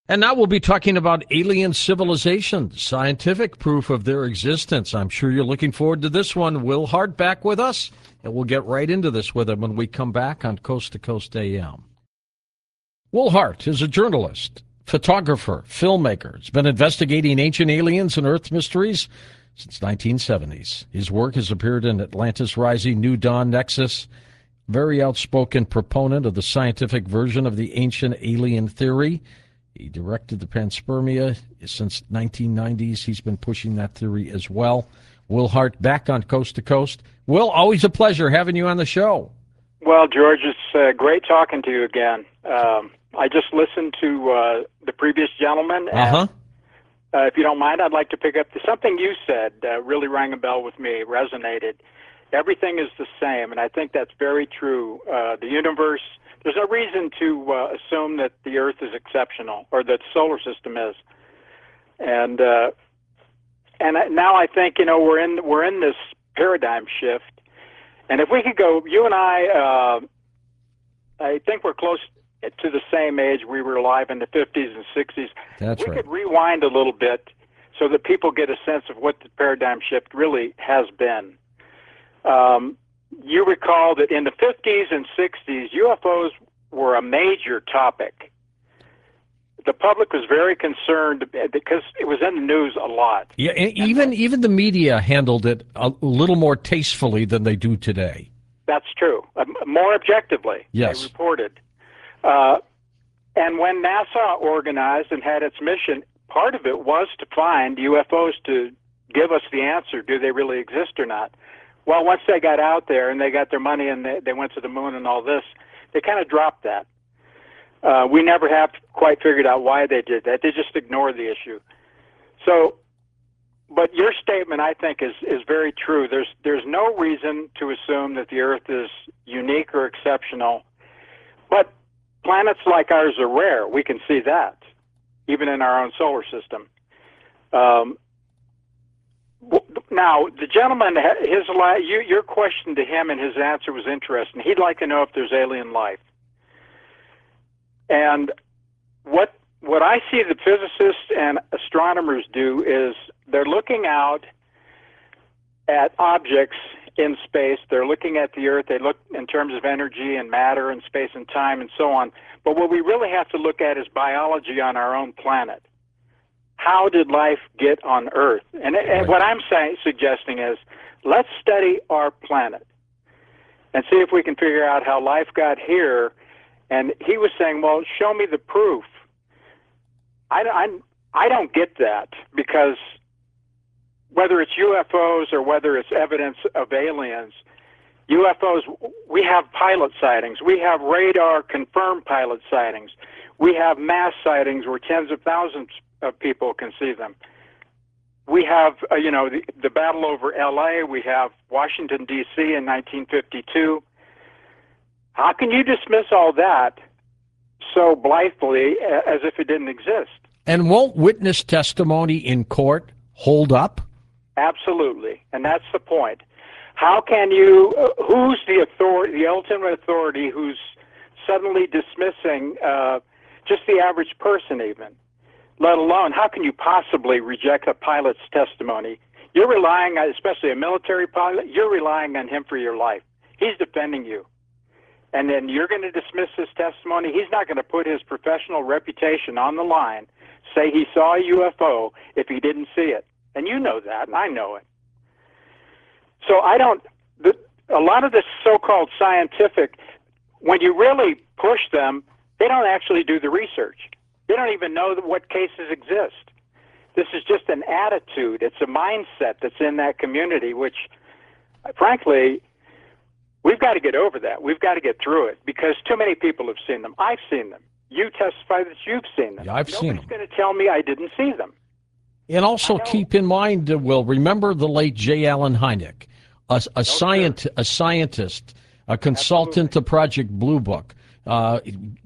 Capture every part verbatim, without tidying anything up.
And now we'll be talking about alien civilizations, scientific proof of their existence. I'm sure you're looking forward to this one. Will Hart back with us, and we'll get right into this with him when we come back on Coast to Coast A M. Will Hart is a journalist, photographer, filmmaker. He's been investigating ancient aliens and Earth mysteries since nineteen seventies. His work has appeared in Atlantis Rising, New Dawn, Nexus. Very outspoken proponent of the scientific version of the ancient alien theory. He directed the panspermia since nineteen nineties. He's been pushing that theory as well. Will Hart back on Coast to Coast. Will, always a pleasure having you on the show. Well, George, it's uh, great talking to you again. Um, I just listened to uh, the previous gentleman. And, uh-huh. uh, if you don't mind, I'd like to pick up the, something you said uh, really rang a bell with me, resonated. Everything is the same, and I think that's very true. Uh, the universe... There's no reason to uh, assume that the Earth is exceptional or that the solar system is, and uh, and now I think you know we're in we're in this paradigm shift, and if we could go, you and I, uh, I think we're close to the same age. We were alive in the fifties and sixties. That's we right. could rewind a little bit so that people get a sense of what the paradigm shift really has been. Um, You recall that in the fifties and sixties, U F Os were a major topic. The public was very concerned because it was in the news a lot. Yeah, even even the media handled it a little more tastefully than they do today. That's true. Um, more objectively, yes. They reported. Uh, and when NASA organized and had its mission, part of it was to find U F Os to give us the answer, do they really exist or not? Well, once they got out there and they got their money and they, they went to the moon and all this, they kind of dropped that. Uh, we never have quite figured out why they did that. They just ignored the issue. So, but your statement, I think, is, is very true. There's, there's no reason to assume that the Earth is unique or exceptional. But planets like ours are rare. We can see that, even in our own solar system. Um, Now, the gentleman, his you, your question to him and his answer was interesting. He'd like to know if there's alien life. And what what I see the physicists and astronomers do is they're looking out at objects in space. They're looking at the Earth. They look in terms of energy and matter and space and time and so on. But what we really have to look at is biology on our own planet. How did life get on Earth? And, and what I'm saying, suggesting is, let's study our planet and see if we can figure out how life got here. And he was saying, well, show me the proof. I, I, I don't get that, because whether it's U F Os or whether it's evidence of aliens, U F Os, we have pilot sightings. We have radar-confirmed pilot sightings. We have mass sightings where tens of thousands of people can see them. We have, uh, you know, the, the battle over L A. We have Washington, D C in nineteen fifty-two. How can you dismiss all that so blithely as if it didn't exist? And won't witness testimony in court hold up? Absolutely, and that's the point. How can you, uh, who's the authority, the ultimate authority who's suddenly dismissing uh, just the average person even? Let alone, how can you possibly reject a pilot's testimony? You're relying on, especially a military pilot, you're relying on him for your life. He's defending you. And then you're going to dismiss his testimony. He's not going to put his professional reputation on the line, say he saw a U F O if he didn't see it. And you know that, and I know it. So I don't, the, a lot of this so-called scientific, when you really push them, they don't actually do the research. They don't even know what cases exist. This is just an attitude. It's a mindset that's in that community, which, frankly, we've got to get over that. We've got to get through it, because too many people have seen them. I've seen them. You testify that you've seen them. Yeah, I've Nobody's seen them. Nobody's going to tell me I didn't see them. And also keep in mind, uh, Will, remember the late J. Allen Hynek, a, a, scient, a scientist, a consultant Absolutely. to Project Blue Book, uh,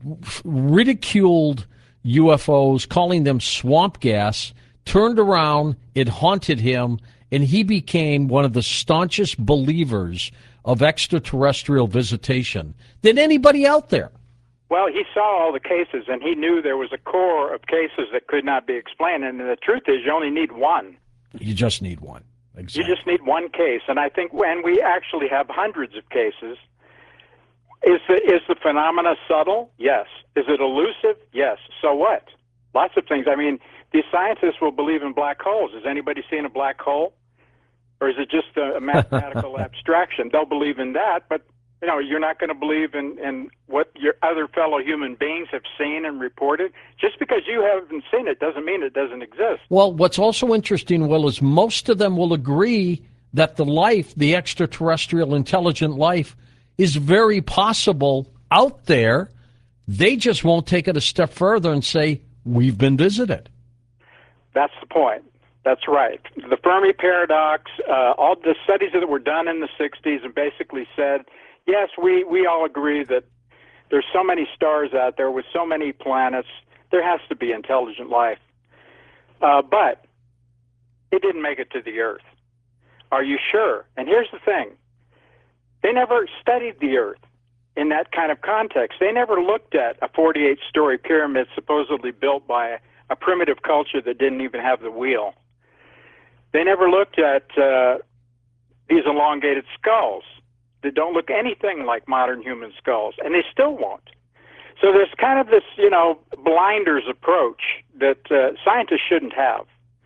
ridiculed U F Os, calling them swamp gas, turned around, it haunted him, and he became one of the staunchest believers of extraterrestrial visitation than anybody out there. Well, he saw all the cases, and he knew there was a core of cases that could not be explained. And the truth is, you only need one. You just need one. Exactly. You just need one case. And I think when we actually have hundreds of cases, is the, is the phenomena subtle? Yes. Is it elusive? Yes. So what? Lots of things. I mean, these scientists will believe in black holes. Has anybody seen a black hole? Or is it just a, a mathematical abstraction? They'll believe in that, but you know, you're not going to believe in, in what your other fellow human beings have seen and reported. Just because you haven't seen it doesn't mean it doesn't exist. Well, what's also interesting, Will, is most of them will agree that the life, the extraterrestrial intelligent life, is very possible out there. They just won't take it a step further and say, we've been visited. That's the point. That's right. The Fermi paradox, uh, all the studies that were done in the sixties and basically said, yes, we, we all agree that there's so many stars out there with so many planets, there has to be intelligent life. Uh, but it didn't make it to the Earth. Are you sure? And here's the thing. They never studied the Earth in that kind of context. They never looked at a forty-eight story pyramid supposedly built by a primitive culture that didn't even have the wheel. They never looked at uh, these elongated skulls that don't look anything like modern human skulls, and they still won't. So there's kind of this, you know, blinders approach that uh, scientists shouldn't have.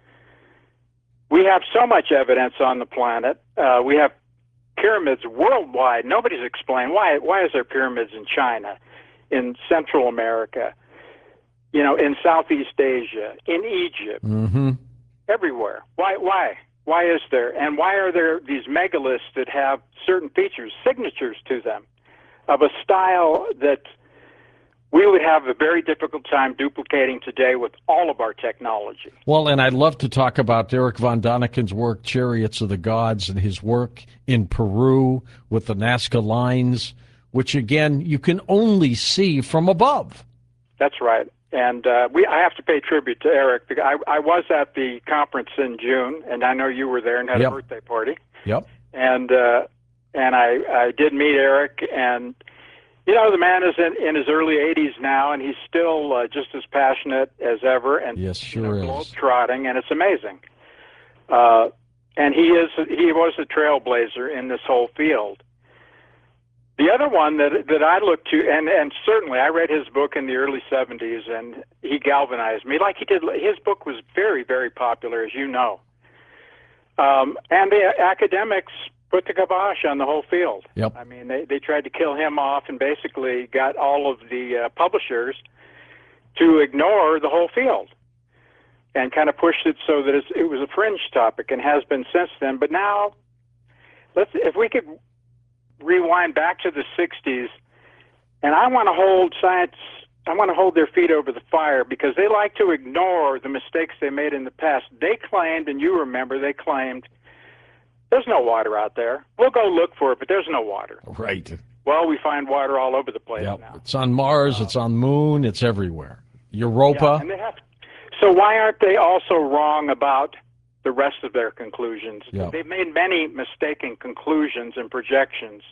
We have so much evidence on the planet. Uh, we have pyramids worldwide. Nobody's explained why. Why is there pyramids in China, in Central America, you know, in Southeast Asia, in Egypt, Mm-hmm. everywhere? Why? Why? Why is there? And why are there these megaliths that have certain features, signatures to them, of a style that we would have a very difficult time duplicating today with all of our technology? Well, and I'd love to talk about Eric von Daniken's work, Chariots of the Gods, and his work in Peru with the Nazca lines, which, again, you can only see from above. That's right. And uh, we, I have to pay tribute to Eric. Because I, I was at the conference in June, and I know you were there and had Yep. a birthday party. Yep. And uh, and I, I did meet Eric, and you know, the man is in, in his early eighties now, and he's still uh, just as passionate as ever, and Yes, you know, sure is. globe-trotting, and it's amazing. Uh, and he is he was a trailblazer in this whole field. The other one that that I look to, and, and certainly I read his book in the early seventies, and he galvanized me like he did. His book was very, very popular, as you know. Um, and the academics put the kibosh on the whole field. Yep. I mean, they, they tried to kill him off and basically got all of the uh, publishers to ignore the whole field and kind of pushed it so that it's, it was a fringe topic and has been since then. But now, let's if we could rewind back to the sixties, and I want to hold science, I want to hold their feet over the fire because they like to ignore the mistakes they made in the past. They claimed, and you remember, they claimed, there's no water out there. We'll go look for it, but there's no water. Right. Well, we find water all over the place Yep. now. It's on Mars. It's on Moon. It's everywhere. Europa. Yeah, and they have, so why aren't they also wrong about the rest of their conclusions? Yeah. They've made many mistaken conclusions and projections.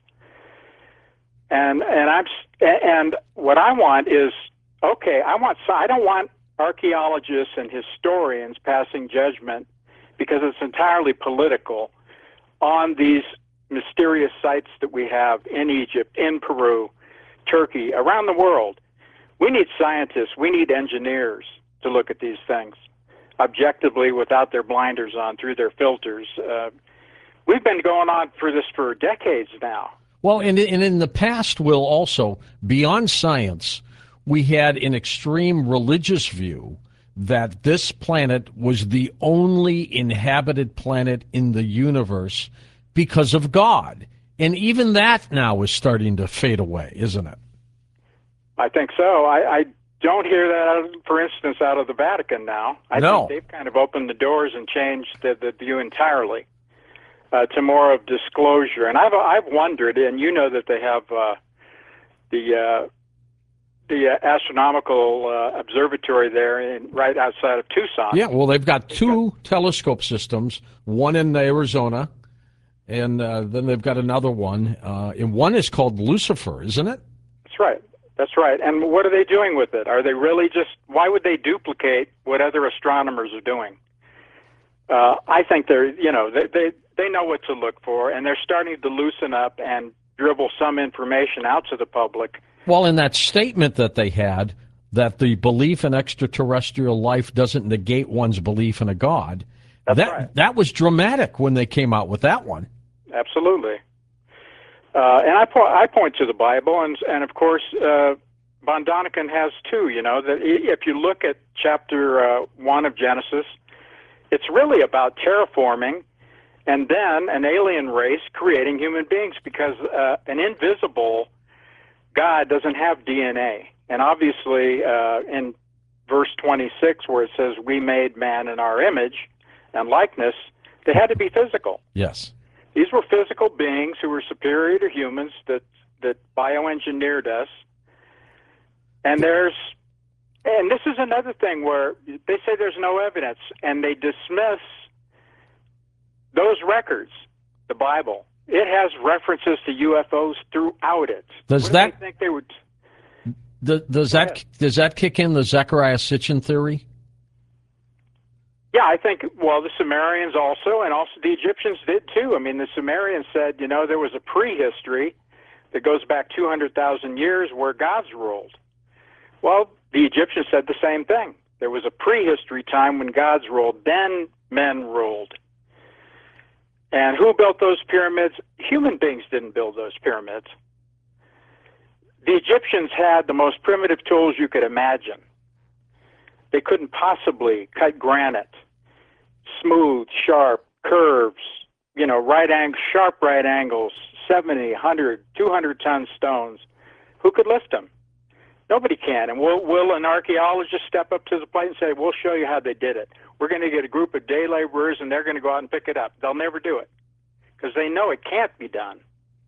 And and I'm and what I want is, okay, I want I don't want archaeologists and historians passing judgment because it's entirely political on these mysterious sites that we have in Egypt, in Peru, Turkey, around the world. We need scientists, we need engineers to look at these things objectively without their blinders on, through their filters. Uh, we've been going on for this for decades now. Well, and, and in the past, Will, also, beyond science, we had an extreme religious view that this planet was the only inhabited planet in the universe because of God. And even that now is starting to fade away, isn't it? I think so. I, I don't hear that, out of, for instance, out of the Vatican now. I No. think they've kind of opened the doors and changed the, the view entirely uh, to more of disclosure. And I've I've wondered, and you know that they have uh, the uh, the uh, astronomical uh, observatory there, in, right outside of Tucson. Yeah, well, they've got two telescope systems, one in Arizona, and uh, then they've got another one. Uh, and one is called Lucifer, isn't it? That's right. That's right. And what are they doing with it? Are they really just, why would they duplicate what other astronomers are doing? Uh, I think they're, you know, they, they, they know what to look for, and they're starting to loosen up and dribble some information out to the public. Well, in that statement that they had, that the belief in extraterrestrial life doesn't negate one's belief in a God, That's that, right. that was dramatic when they came out with that one. Absolutely. Uh, and I, po- I point to the Bible, and, and of course, uh, von Daniken has too, you know, that if you look at chapter uh, one of Genesis, it's really about terraforming and then an alien race creating human beings, because uh, an invisible God doesn't have D N A. And obviously, uh, in verse twenty-six, where it says, we made man in our image and likeness, they had to be physical. Yes. These were physical beings who were superior to humans that, that bioengineered us. And there's, and this is another thing where they say there's no evidence, and they dismiss those records, the Bible. It has references to U F Os throughout it. Does What that do they think they would? does, does that ahead. does that kick in the Zecharia Sitchin theory? Yeah, I think, well, the Sumerians also, and also the Egyptians did too. I mean, the Sumerians said, you know, there was a prehistory that goes back two hundred thousand years where gods ruled. Well, the Egyptians said the same thing. There was a prehistory time when gods ruled, then men ruled. And who built those pyramids? Human beings didn't build those pyramids. The Egyptians had the most primitive tools you could imagine. They couldn't possibly cut granite, smooth, sharp, curves, you know, right ang- sharp right angles, seventy, one hundred, two hundred ton stones. Who could lift them? Nobody can. And will, will an archaeologist step up to the plate and say, we'll show you how they did it? We're going to get a group of day laborers, and they're going to go out and pick it up. They'll never do it because they know it can't be done.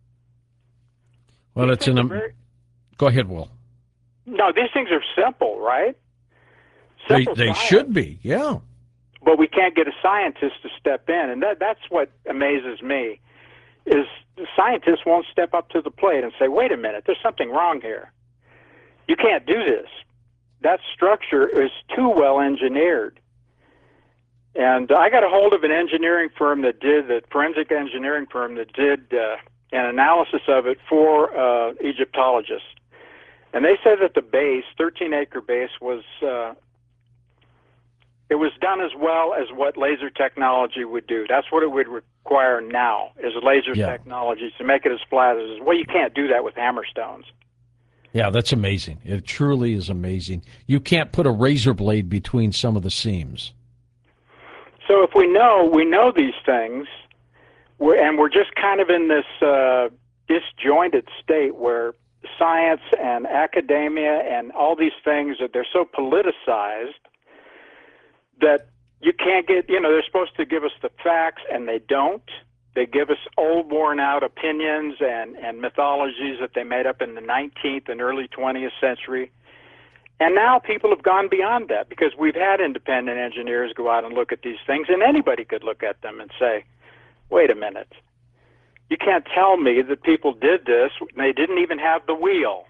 Well, These it's in things a. are very- Go ahead, Will. No, these things are simple, right? They Simple they science. should be, yeah. But we can't get a scientist to step in, and that that's what amazes me, is the scientists won't step up to the plate and say, wait a minute, there's something wrong here. You can't do this. That structure is too well engineered. And I got a hold of an engineering firm that did, the forensic engineering firm that did uh, an analysis of it for uh, Egyptologists. And they said that the base, thirteen acre base, was uh, it was done as well as what laser technology would do. That's what it would require now, is laser Yeah. technology to make it as flat as, well, you can't do that with hammerstones. Yeah, that's amazing. It truly is amazing. You can't put a razor blade between some of the seams. So if we know, we know these things, we're, and we're just kind of in this uh, disjointed state where science and academia and all these things, that they're so politicized that you can't get, you know, they're supposed to give us the facts, and they don't. They give us old, worn-out opinions and, and mythologies that they made up in the nineteenth and early twentieth century. And now people have gone beyond that, because we've had independent engineers go out and look at these things, and anybody could look at them and say, wait a minute, you can't tell me that people did this, they didn't even have the wheel.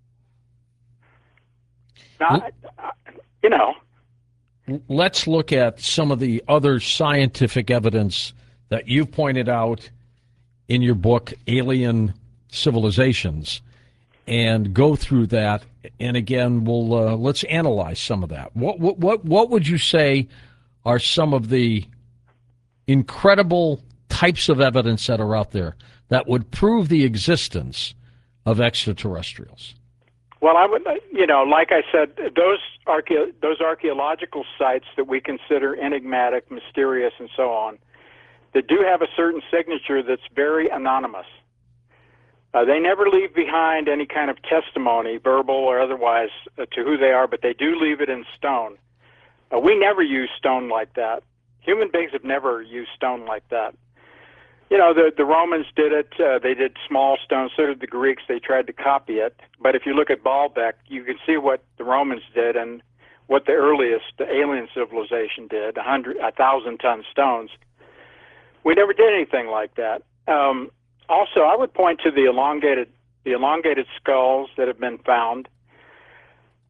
Now, I, I, you know, Let's look at some of the other scientific evidence that you've pointed out in your book, Alien Civilizations, and go through that. And again, we'll uh, let's analyze some of that. What what what what would you say are some of the incredible types of evidence that are out there that would prove the existence of extraterrestrials? well, I would, you know, like I said, those archae- those archaeological sites that we consider enigmatic, mysterious, and so on, that do have a certain signature that's very anonymous. Uh, they never leave behind any kind of testimony, verbal or otherwise, uh, to who they are, but they do leave it in stone. Uh, we never use stone like that. Human beings have never used stone like that. You know, the the Romans did it. Uh, they did small stones. So did the Greeks. They tried to copy it. But if you look at Baalbek, you can see what the Romans did and what the earliest the alien civilization did, a hundred, a thousand ton stones. We never did anything like that. Um, also, I would point to the elongated the elongated skulls that have been found.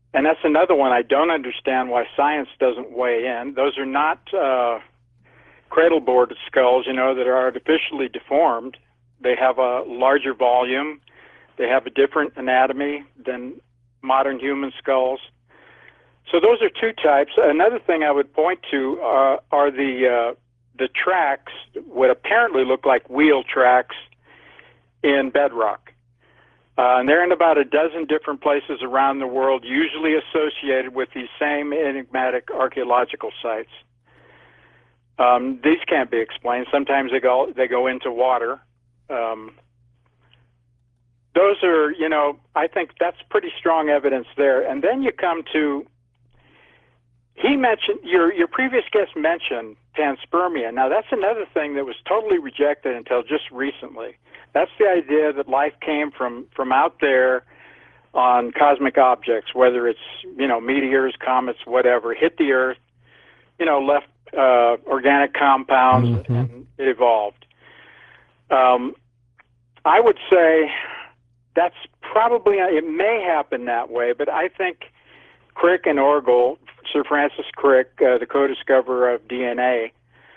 and that's another one I don't understand why science doesn't weigh in. Those are not uh, cradleboard skulls, you know, that are artificially deformed. They have a larger volume. They have a different anatomy than modern human skulls. So those are two types. Another thing I would point to uh, are the uh, the tracks, what apparently look like wheel tracks in bedrock. Uh, and they're in about a dozen different places around the world, usually associated with these same enigmatic archaeological sites. Um, these can't be explained. Sometimes they go they go into water. Um, those are, you know, I think that's pretty strong evidence there. And then you come to, he mentioned, your your previous guest mentioned panspermia. Now that's another thing that was totally rejected until just recently. That's the idea that life came from, from out there on cosmic objects, whether it's, you know, meteors, comets, whatever, hit the Earth, you know, left uh, organic compounds, mm-hmm. and it evolved. Um, I would say that's probably, it may happen that way, but I think Crick and Orgel, Sir Francis Crick, uh, the co-discoverer of D N A,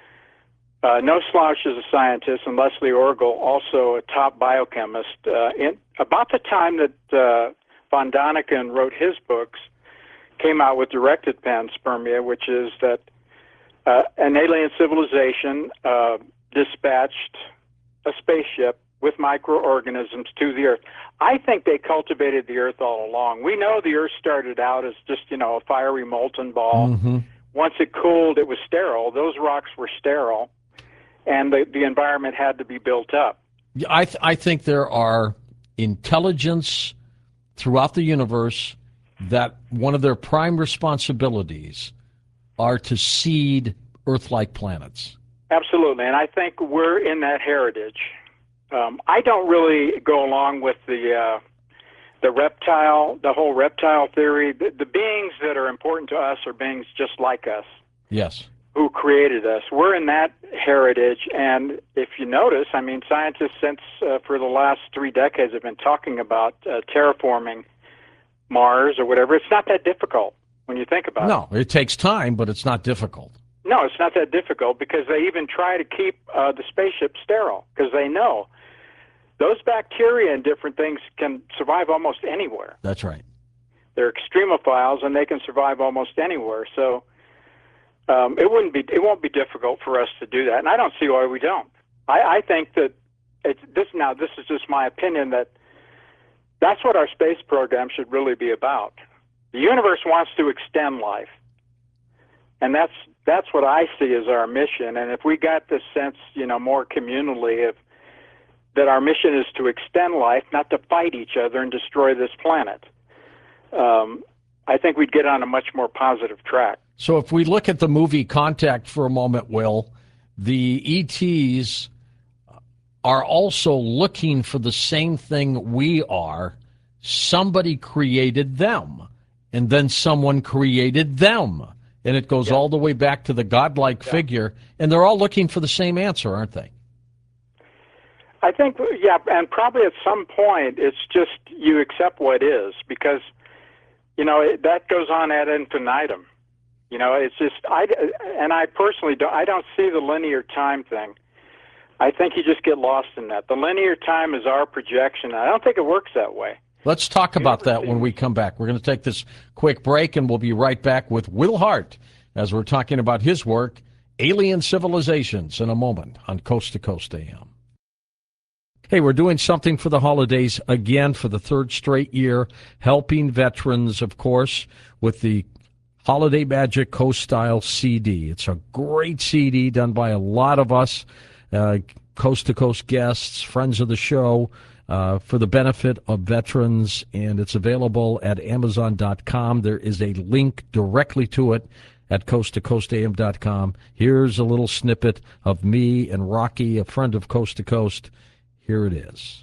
uh, no slouch as a scientist, and Leslie Orgel, also a top biochemist. Uh, in, about the time that uh, von Daniken wrote his books, came out with directed panspermia, which is that uh, an alien civilization uh, dispatched a spaceship with microorganisms to the Earth. I think they cultivated the Earth all along. We know the Earth started out as just, you know, a fiery molten ball. Mm-hmm. Once it cooled, it was sterile. Those rocks were sterile, and the, the environment had to be built up. I, th- I think there are intelligence throughout the universe that one of their prime responsibilities are to seed Earth-like planets. Absolutely, and I think we're in that heritage. Um, I don't really go along with the uh, the reptile, the whole reptile theory. The, the beings that are important to us are beings just like us. Yes. Who created us. We're in that heritage, and if you notice, I mean, scientists since uh, for the last three decades have been talking about uh, terraforming Mars or whatever. It's not that difficult when you think about no, it. No, it takes time, but it's not difficult. No, it's not that difficult because they even try to keep uh, the spaceship sterile because they know those bacteria and different things can survive almost anywhere. That's right. They're extremophiles, and they can survive almost anywhere. So um, it wouldn't be, it won't be difficult for us to do that, and I don't see why we don't. I, I think that it's this. Now, this is just my opinion that that's what our space program should really be about. The universe wants to extend life, and that's that's what I see as our mission. And if we got this sense, you know, more communally of that our mission is to extend life, not to fight each other and destroy this planet, um, I think we'd get on a much more positive track. So if we look at the movie Contact for a moment, Will, the E Ts are also looking for the same thing we are. Somebody created them, and then someone created them. And it goes yeah. all the way back to the godlike yeah. figure, and they're all looking for the same answer, aren't they? I think, yeah, and probably at some point it's just you accept what is, because, you know, it, that goes on ad infinitum. You know, it's just, I, and I personally don't, I don't see the linear time thing. I think you just get lost in that. The linear time is our projection. I don't think it works that way. Let's talk about that when we come back. We're going to take this quick break, and we'll be right back with Will Hart as we're talking about his work, Alien Civilizations, in a moment on Coast to Coast A M. Hey, we're doing something for the holidays again for the third straight year, helping veterans, of course, with the Holiday Magic Coast Style C D. It's a great C D done by a lot of us, uh, Coast to Coast guests, friends of the show, uh, for the benefit of veterans, and it's available at amazon dot com. There is a link directly to it at coast to coast a m dot com. Here's a little snippet of me and Rocky, a friend of Coast to Coast. Here it is.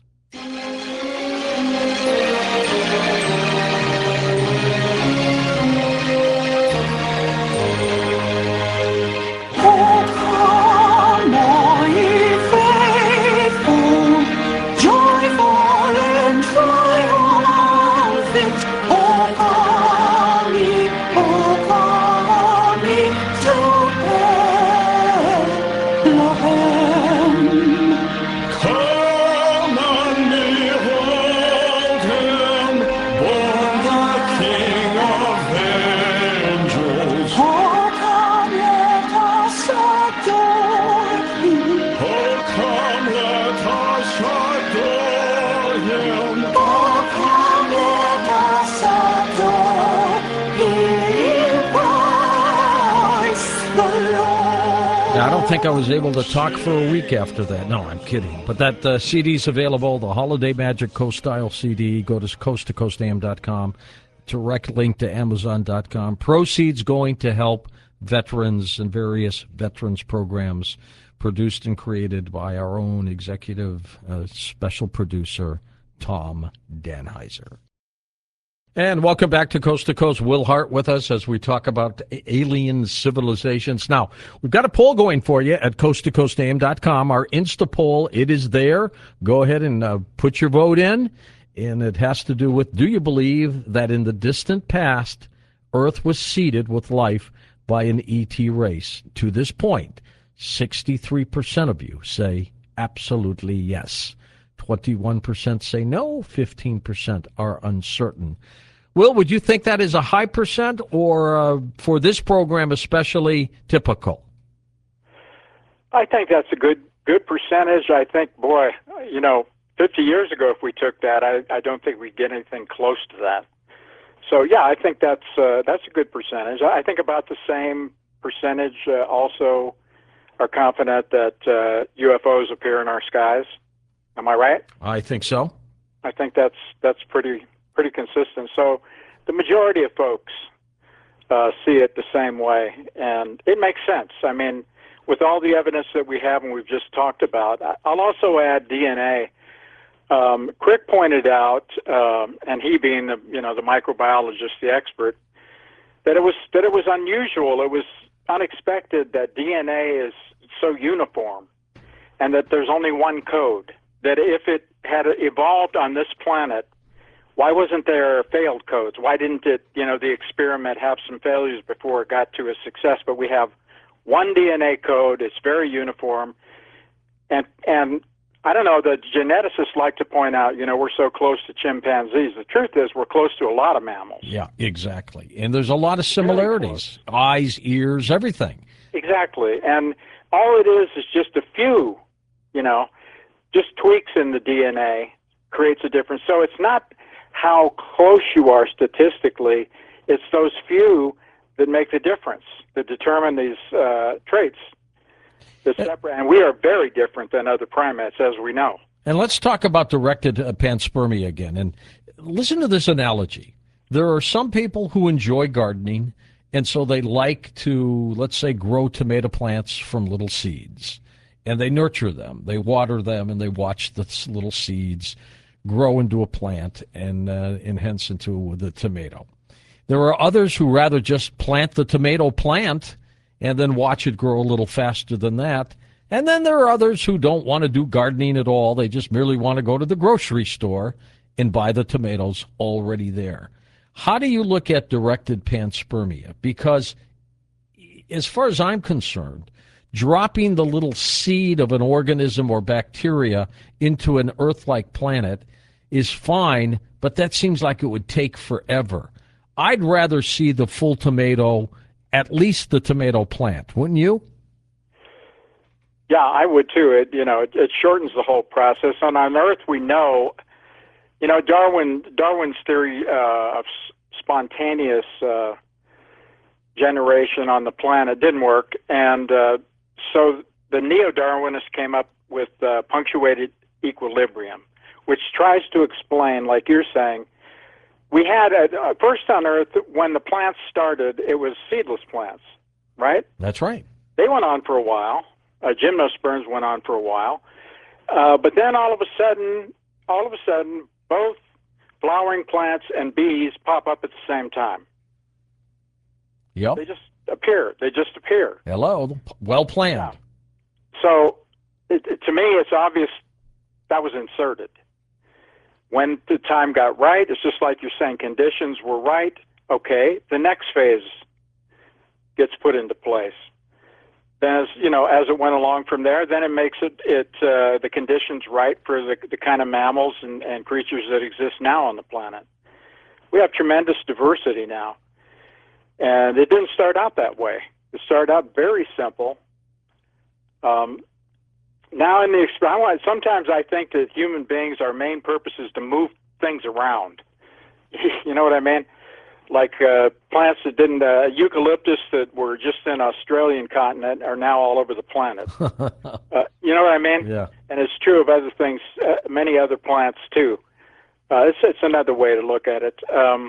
I don't think I was able to talk for a week after that. No, I'm kidding. But that uh, C D's available, the Holiday Magic Coast-style C D. Go to coast to coast a m dot com. Direct link to amazon dot com. Proceeds going to help veterans and various veterans programs produced and created by our own executive uh, special producer, Tom Danheiser. And welcome back to Coast to Coast. Will Hart with us as we talk about alien civilizations. Now, we've got a poll going for you at coast to coast a m dot com. Our Insta poll, it is there. Go ahead and uh, put your vote in. And it has to do with, do you believe that in the distant past, Earth was seeded with life by an E T race? To this point, sixty-three percent of you say absolutely yes. twenty-one percent say no, fifteen percent are uncertain. Will, would you think that is a high percent or uh, for this program especially typical? I think that's a good good percentage. I think, boy, you know, fifty years ago, if we took that, I, I don't think we'd get anything close to that. So, yeah, I think that's uh, that's a good percentage. I think about the same percentage uh, also are confident that uh, U F Os appear in our skies. Am I right? I think so. I think that's that's pretty pretty consistent. So the majority of folks uh, see it the same way, and it makes sense. I mean, with all the evidence that we have and we've just talked about, I'll also add D N A. Um, Crick pointed out, um, and he being the you know the microbiologist, the expert, that it was that it was unusual. It was unexpected that D N A is so uniform, and that there's only one code. That if it had evolved on this planet, why wasn't there failed codes? Why didn't it, you know, the experiment have some failures before it got to a success? But we have one D N A code. It's very uniform. And, and I don't know, the geneticists like to point out, you know, we're so close to chimpanzees. The truth is we're close to a lot of mammals. Yeah, exactly. And there's a lot of similarities. Eyes, ears, everything. Exactly. And all it is is just a few, you know, just tweaks in the D N A creates a difference. So it's not how close you are statistically, it's those few that make the difference, that determine these uh, traits. That separate, and we are very different than other primates, as we know. And let's talk about directed uh, panspermia again. And listen to this analogy. There are some people who enjoy gardening, and so they like to, let's say, grow tomato plants from little seeds. And they nurture them, they water them, and they watch the little seeds grow into a plant and, uh, and hence into the tomato. There are others who rather just plant the tomato plant and then watch it grow a little faster than that. And then there are others who don't want to do gardening at all. They just merely want to go to the grocery store and buy the tomatoes already there. How do you look at directed panspermia? Because as far as I'm concerned, dropping the little seed of an organism or bacteria into an Earth-like planet is fine, but that seems like it would take forever. I'd rather see the full tomato, at least the tomato plant, wouldn't you? Yeah, I would too. It you know it, it shortens the whole process. And on Earth, we know, you know, Darwin Darwin's theory uh, of s- spontaneous uh, generation on the planet didn't work, and uh, so the neo-Darwinists came up with uh, punctuated equilibrium, which tries to explain, like you're saying, we had a, uh, first on Earth, when the plants started, it was seedless plants, right? That's right. They went on for a while. Uh, gymnosperms went on for a while. Uh, but then all of a sudden, all of a sudden, both flowering plants and bees pop up at the same time. Yep. They just appear. They just appear. Hello. Well planned. Yeah. So it, it, to me, it's obvious that was inserted. When the time got right, it's just like you're saying, conditions were right. Okay, the next phase gets put into place. Then, as you know, as it went along from there, then it makes it it uh, the conditions right for the the kind of mammals and, and creatures that exist now on the planet. We have tremendous diversity now, and it didn't start out that way. It started out very simple. Um, now, in the experiment, sometimes I think that human beings, our main purpose is to move things around. You know what I mean? like uh, plants that didn't, uh, eucalyptus that were just in Australian continent are now all over the planet. uh, you know what I mean? Yeah. And it's true of other things, uh, many other plants too. Uh, it's, it's another way to look at it. Um,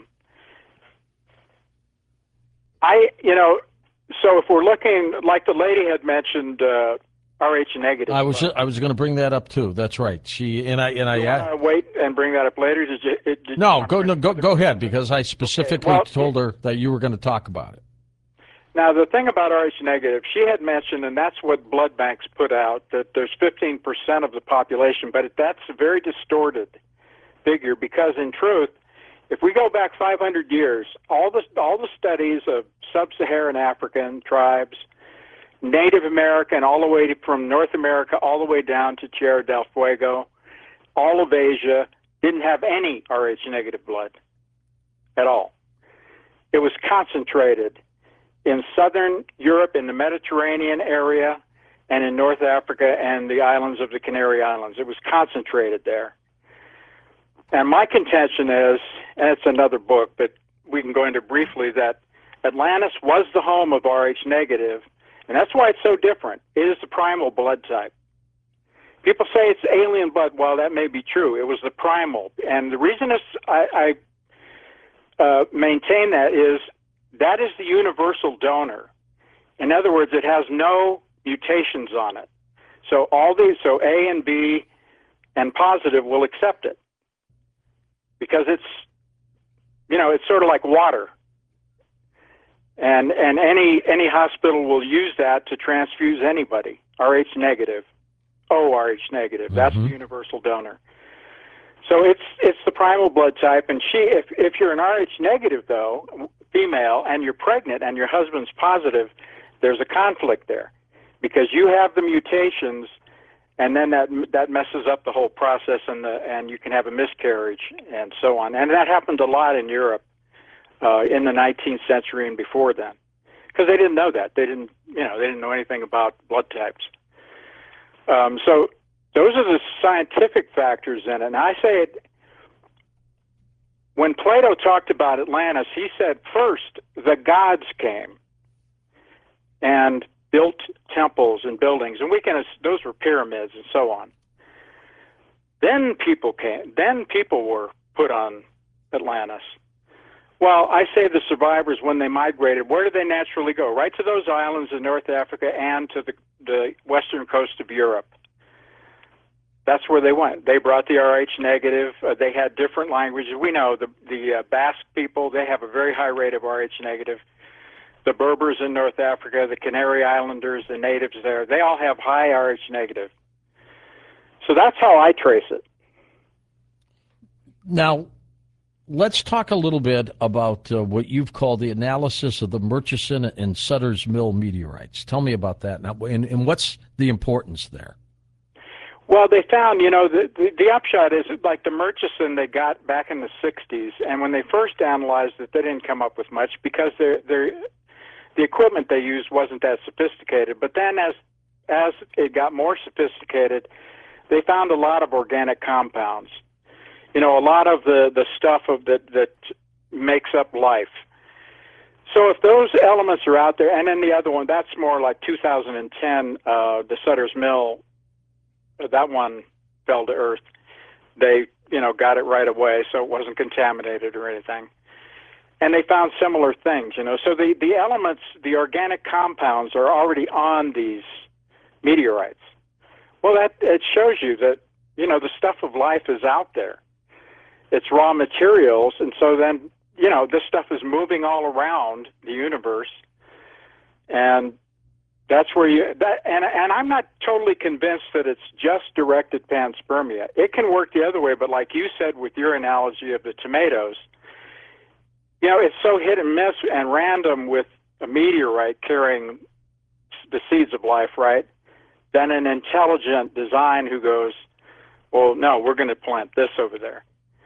I, you know, so if we're looking, like the lady had mentioned, uh, R H negative. I was I was going to bring that up too. That's right. She and I and I. You want to wait and bring that up later? Did you? Did you no, go no go go ahead because I specifically okay. well, told her that you were going to talk about it. Now the thing about R H negative, she had mentioned, and that's what blood banks put out, that there's fifteen percent of the population, but that's a very distorted figure because in truth, if we go back five hundred years, all the all the studies of sub-Saharan African tribes, Native American, all the way to, from North America all the way down to Tierra del Fuego, all of Asia, didn't have any R H negative blood at all. It was concentrated in southern Europe, in the Mediterranean area, and in North Africa and the islands of the Canary Islands. It was concentrated there. And my contention is, and it's another book, but we can go into briefly, that Atlantis was the home of R H negative, and that's why it's so different. It is the primal blood type. People say it's alien blood. Well, that may be true. It was the primal. And the reason is I, I uh, maintain that is that is the universal donor. In other words, it has no mutations on it. So all these, so A and B and positive will accept it because it's, you know, it's sort of like water. And and any any hospital will use that to transfuse anybody, R H negative, O R H negative. That's Mm-hmm. the universal donor. So it's it's the primal blood type. And she, if if you're an R H negative though, female, and you're pregnant and your husband's positive, there's a conflict there, because you have the mutations, and then that that messes up the whole process, and the and you can have a miscarriage and so on. And that happened a lot in Europe. Uh, in the nineteenth century and before then, because they didn't know that. They didn't, you know, they didn't know anything about blood types. Um, so those are the scientific factors in it. And I say it, when Plato talked about Atlantis, he said first the gods came and built temples and buildings, and we can, those were pyramids and so on. Then people came, then people were put on Atlantis. Well, I say the survivors, when they migrated, where did they naturally go? Right to those islands in North Africa and to the, the western coast of Europe. That's where they went. They brought the R H negative. Uh, they had different languages. We know the, the uh, Basque people, they have a very high rate of R H negative. The Berbers in North Africa, the Canary Islanders, the natives there, they all have high R H negative. So that's how I trace it. Now, let's talk a little bit about uh, what you've called the analysis of the Murchison and Sutter's Mill meteorites. Tell me about that now, and, and what's the importance there? Well, they found, you know, the, the, the upshot is like the Murchison they got back in the sixties, and when they first analyzed it, they didn't come up with much because they're, they're, the equipment they used wasn't that sophisticated. But then as, as it got more sophisticated, they found a lot of organic compounds. You know, a lot of the, the stuff of that, that makes up life. So if those elements are out there, and then the other one, that's more like two thousand ten, uh, the Sutter's Mill, that one fell to earth. They, you know, got it right away, so it wasn't contaminated or anything. And they found similar things, you know. So the, the elements, the organic compounds are already on these meteorites. Well, that it shows you that, you know, the stuff of life is out there. It's raw materials, and so then, you know, this stuff is moving all around the universe, and that's where you, that, and, and I'm not totally convinced that it's just directed panspermia. It can work the other way, but like you said with your analogy of the tomatoes, you know, it's so hit and miss and random with a meteorite carrying the seeds of life, right? Then an intelligent design who goes, well, no, we're going to plant this over there.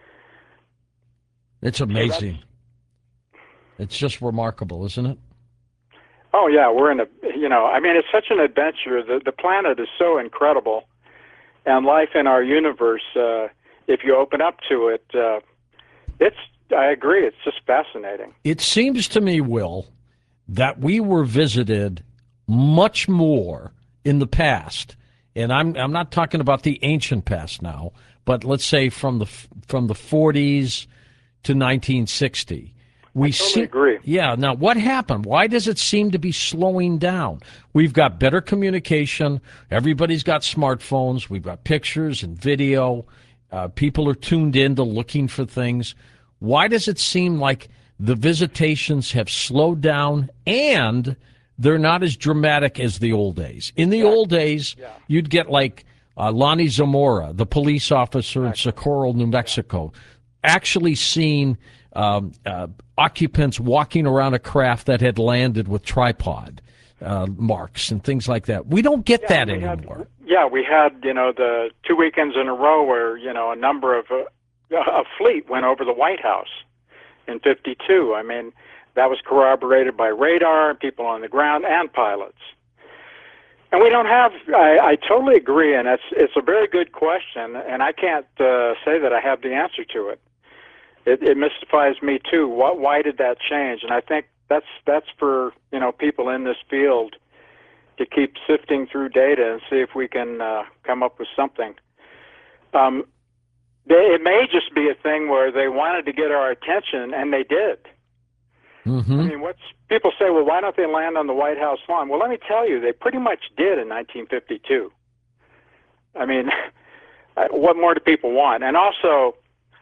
It's amazing. It's just remarkable, isn't it? Oh, yeah, we're in a, you know, I mean, it's such an adventure. The, the planet is so incredible. And life in our universe, uh, if you open up to it, uh, it's I agree. It's just fascinating. It seems to me, Will, that we were visited much more in the past, and I'm I'm not talking about the ancient past now, but let's say from the from the forties to nineteen sixty. We I totally see, agree. Yeah. Now, what happened? Why does it seem to be slowing down? We've got better communication. Everybody's got smartphones. We've got pictures and video. Uh, people are tuned in to looking for things. Why does it seem like the visitations have slowed down and they're not as dramatic as the old days? In the Yeah. old days, Yeah. you'd get like uh, Lonnie Zamora, the police officer in Socorro, New Mexico, actually seeing um, uh, occupants walking around a craft that had landed with tripod uh, marks and things like that. We don't get Yeah, that we had- anymore. yeah, we had, you know, the two weekends in a row where, you know, a number of, uh, a fleet went over the White House in fifty-two. I mean, that was corroborated by radar, people on the ground, and pilots. And we don't have, I, I totally agree, and it's, it's a very good question, and I can't uh, say that I have the answer to it. It, it mystifies me, too. What, why did that change? And I think that's, that's for, you know, people in this field to keep sifting through data and see if we can uh, come up with something. Um, they, it may just be a thing where they wanted to get our attention, and they did. Mm-hmm. I mean, what's people say? Well, why don't they land on the White House lawn? Well, let me tell you, they pretty much did in nineteen fifty-two. I mean, what more do people want? And also,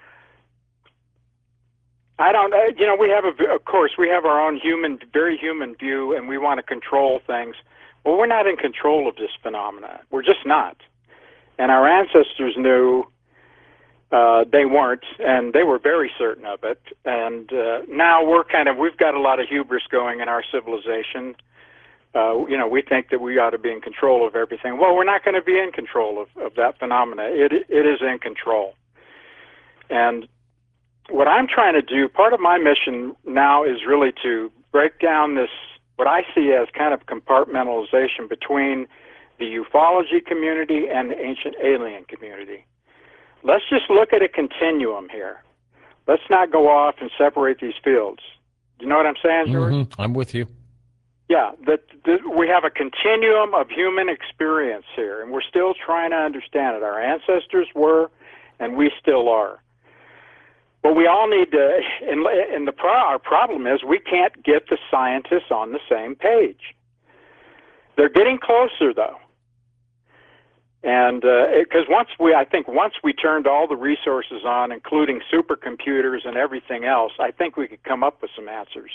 I don't. You know, we have a, of course, we have our own human, very human view, and we want to control things. Well, we're not in control of this phenomena. We're just not. And our ancestors knew uh, they weren't, and they were very certain of it. And uh, now we're kind of, we've got a lot of hubris going in our civilization. Uh, you know, we think that we ought to be in control of everything. Well, we're not going to be in control of, of that phenomena. It it is in control. And what I'm trying to do, part of my mission now is really to break down this, what I see as kind of compartmentalization between the ufology community and the ancient alien community. Let's just look at a continuum here. Let's not go off and separate these fields. You know what I'm saying, George? Mm-hmm. I'm with you. Yeah, that, that we have a continuum of human experience here, and we're still trying to understand it. Our ancestors were, and we still are. But we all need to, and, and the pro, our problem is we can't get the scientists on the same page. They're getting closer, though. And because uh, once we, I think once we turned all the resources on, including supercomputers and everything else, I think we could come up with some answers.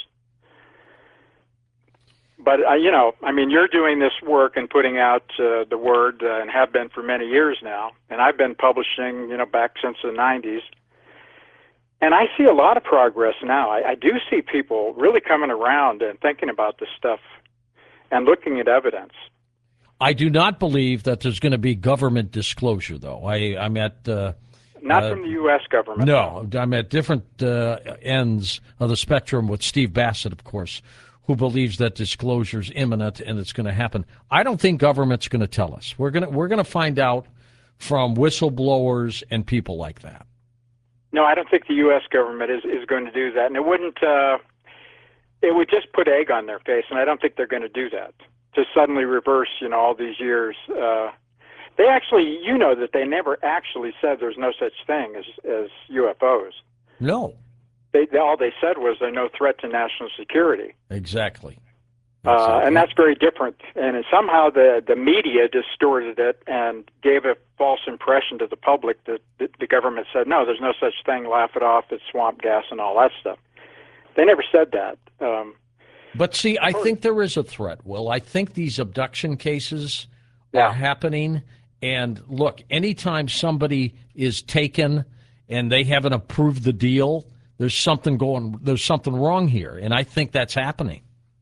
But, uh, you know, I mean, you're doing this work and putting out uh, the word uh, and have been for many years now. And I've been publishing, you know, back since the nineties. And I see a lot of progress now. I, I do see people really coming around and thinking about this stuff and looking at evidence. I do not believe that there's going to be government disclosure, though. I, I'm at uh, not uh, from the U S government. No, I'm at different uh, ends of the spectrum with Steve Bassett, of course, who believes that disclosure is imminent and it's going to happen. I don't think government's going to tell us. We're going to we're going to find out from whistleblowers and people like that. No, I don't think the U S government is, is going to do that, and it wouldn't. Uh, it would just put egg on their face, and I don't think they're going to do that. To suddenly reverse, you know, all these years. Uh, they actually, you know, that they never actually said there's no such thing as as U F Os. No. They, they all they said was they're no threat to national security. Exactly. Uh, exactly. and that's very different. And somehow the, the media distorted it and gave a false impression to the public that the, the government said, no, there's no such thing, laugh it off, it's swamp gas and all that stuff. They never said that. Um, but see, I think there is a threat, Will. I think these abduction cases Yeah. are happening. And look, anytime somebody is taken and they haven't approved the deal, there's something going, there's something wrong here. And I think that's happening.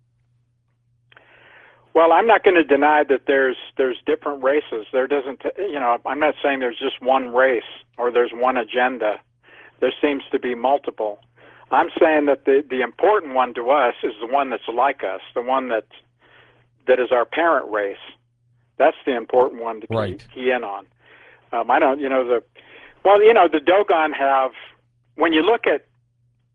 Well, I'm not going to deny that there's there's different races. There doesn't, you know, I'm not saying there's just one race or there's one agenda. There seems to be multiple. I'm saying that the, the important one to us is the one that's like us, the one that that is our parent race. That's the important one to key, Right. key in on. Um, I don't, you know, the well, you know, the Dogon have. When you look at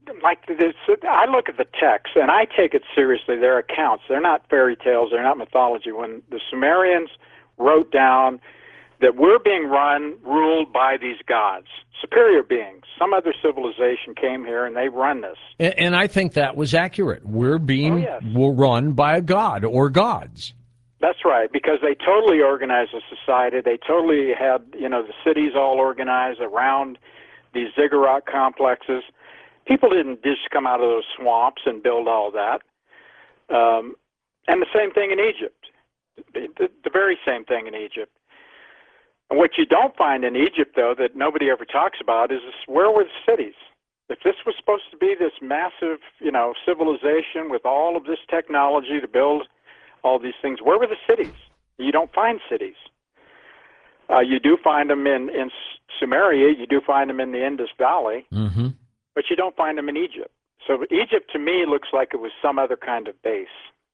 like this, I look at the text and I take it seriously. They're accounts. They're not fairy tales. They're not mythology. When the Sumerians wrote down that we're being run, ruled by these gods, superior beings, some other civilization came here and they run this. And, and I think that was accurate. We're being Oh, yes. we're run by a god or gods. That's right, because they totally organized the society. They totally had, you know, the cities all organized around these ziggurat complexes. People didn't just come out of those swamps and build all that. Um, and the same thing in Egypt, the, the very same thing in Egypt. And what you don't find in Egypt, though, that nobody ever talks about is this, where were the cities? If this was supposed to be this massive, you know, civilization with all of this technology to build all these things, where were the cities? You don't find cities. Uh, you do find them in, in Sumeria. You do find them in the Indus Valley, Mm-hmm. but you don't find them in Egypt. So Egypt, to me, looks like it was some other kind of base.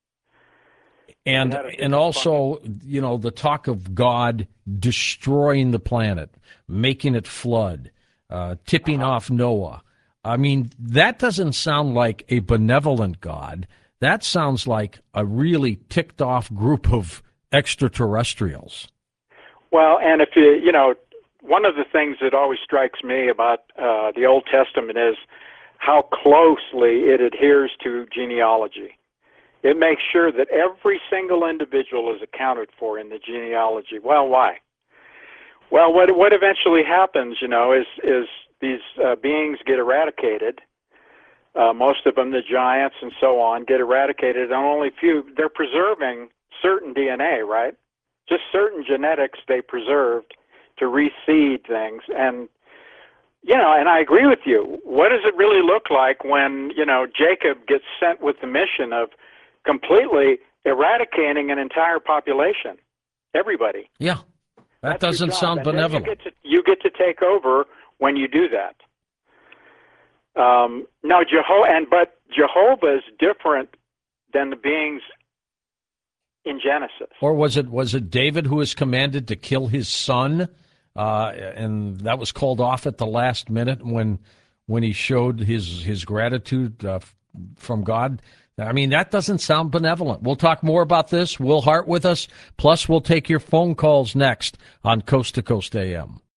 And It had a and also, you know, the talk of God destroying the planet, making it flood, uh, tipping Uh-huh. off Noah. I mean, that doesn't sound like a benevolent God. That sounds like a really ticked off group of extraterrestrials. Well, and if you, you know, one of the things that always strikes me about uh, the Old Testament is how closely it adheres to genealogy. It makes sure that every single individual is accounted for in the genealogy. Well, why? Well, what what eventually happens, you know, is is these uh, beings get eradicated. Uh, most of them, the giants and so on, get eradicated, and only few. They're preserving certain D N A, right? Just certain genetics they preserved to reseed things. And, you know, and I agree with you. What does it really look like when, you know, Jacob gets sent with the mission of completely eradicating an entire population? Everybody. Yeah, that That's your doesn't job. sound And then benevolent. You get, to, you get to take over when you do that. Um, now, Jeho- and but Jehovah is different than the beings in Genesis. Or was it was it David who was commanded to kill his son, uh, and that was called off at the last minute when when he showed his his gratitude uh, from God? I mean, that doesn't sound benevolent. We'll talk more about this. Will Hart with us. Plus, we'll take your phone calls next on Coast to Coast A M.